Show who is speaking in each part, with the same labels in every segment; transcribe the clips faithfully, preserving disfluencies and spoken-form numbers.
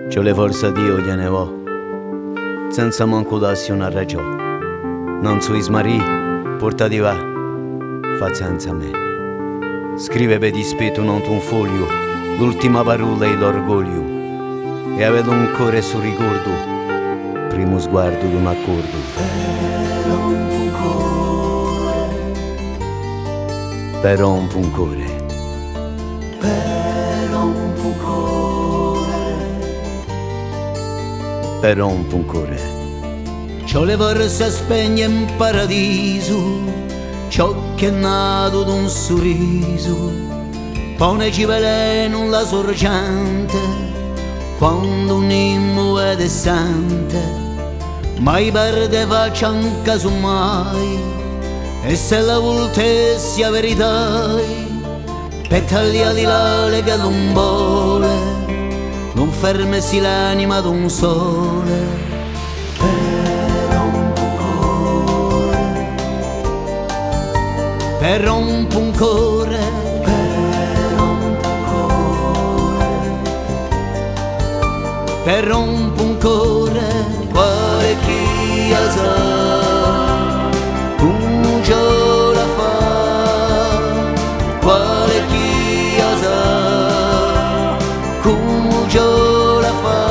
Speaker 1: C'ho le forze Dio gliene vo, senza manco darsi una ragione. Non so ismarì, portati va, pazienza a me. Scrive per dispetto non un foglio, l'ultima parola è l'orgoglio. E avete un cuore sul ricordo, primo sguardo d'un accordo.
Speaker 2: Però un cuore,
Speaker 1: Però un puncore,
Speaker 2: però un cuore,
Speaker 1: però un puncore.
Speaker 2: c'ho le forze spegne in paradiso, ciò che è nato d'un sorriso, poneci veleno la sorgente, quando un immo è descente, mai perde faccia anche su mai, e se la voltessi a verità, per tagliare l'ale che non vuole, non fermesi l'anima d'un sole. Per rompo un cuore, per rompo un cuore, quale chi sa, un giorno la fa, quale chi sa, un giorno la fa.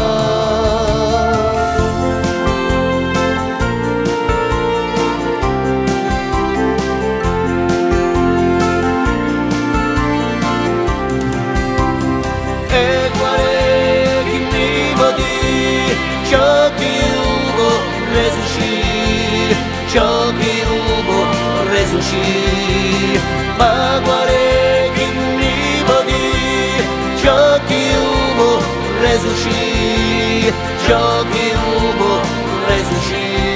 Speaker 2: E quale chi mi può dire ciò che io può resuscire, ciò che io può resuscire, ma quale chi mi può dire ciò che io può resuscire, ciò che io può resuscire.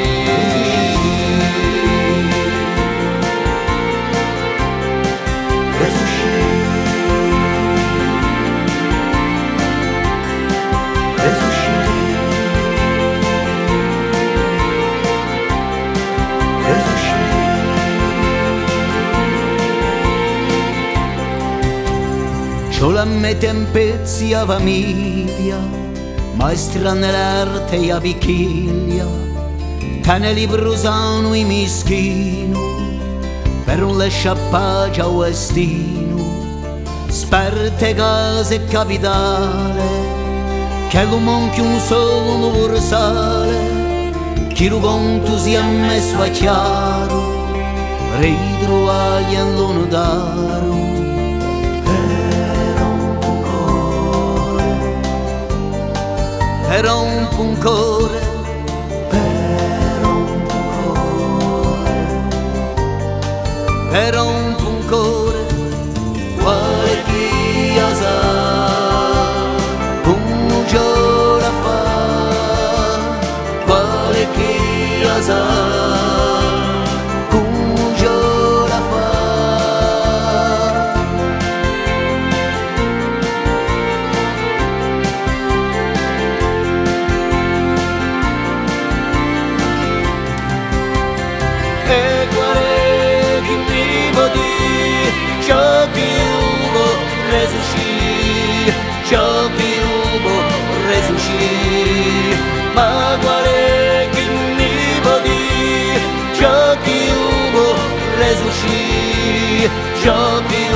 Speaker 2: C'ho la mette in pezzi a famiglia, maestra nell'arte e a picchiglia, che ne libro sano i mischino, per un lasciapace a destino, sperte case e capitale, che lo manchi un solo universale, chi lo conto si è messo a chiaro, ritrovagli in lontano. Per rompo un cuore, per rompo un cuore, per rompo un cuore, quale chi sa, un giorno la fa, quale chi sa, un giorno la fa. E quale chi mi può dire ciò che io può resuscire, ciò che io può resuscire, ma quale chi mi può dire ciò che io può resuscire, ciò che